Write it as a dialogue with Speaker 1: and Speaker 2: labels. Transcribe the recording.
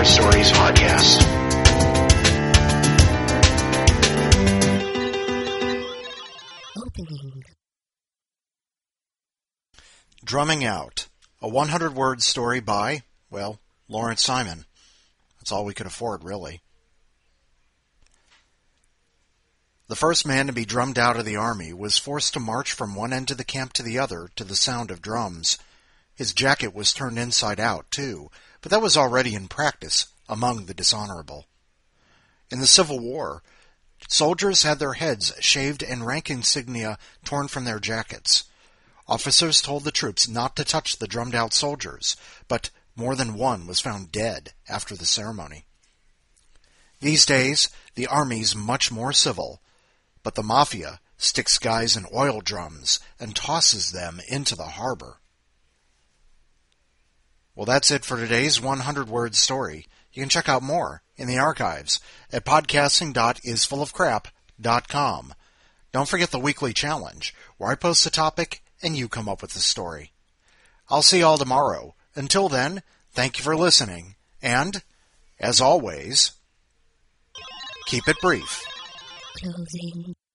Speaker 1: Stories podcast.
Speaker 2: Opening.
Speaker 3: Drumming Out, a 100-word story by, well, Lawrence Simon. That's all we could afford, really. The first man to be drummed out of the army was forced to march from one end of the camp to the other to the sound of drums. His jacket was turned inside out, too, but that was already in practice among the dishonorable. In the Civil War, soldiers had their heads shaved and rank insignia torn from their jackets. Officers told the troops not to touch the drummed-out soldiers, but more than one was found dead after the ceremony. These days, the army's much more civil, but the mafia sticks guys in oil drums and tosses them into the harbor. Well, that's it for today's 100-word story. You can check out more in the archives at podcasting.isfullofcrap.com. Don't forget the weekly challenge, where I post a topic and you come up with the story. I'll see you all tomorrow. Until then, thank you for listening, and, as always, keep it brief.
Speaker 2: Closing.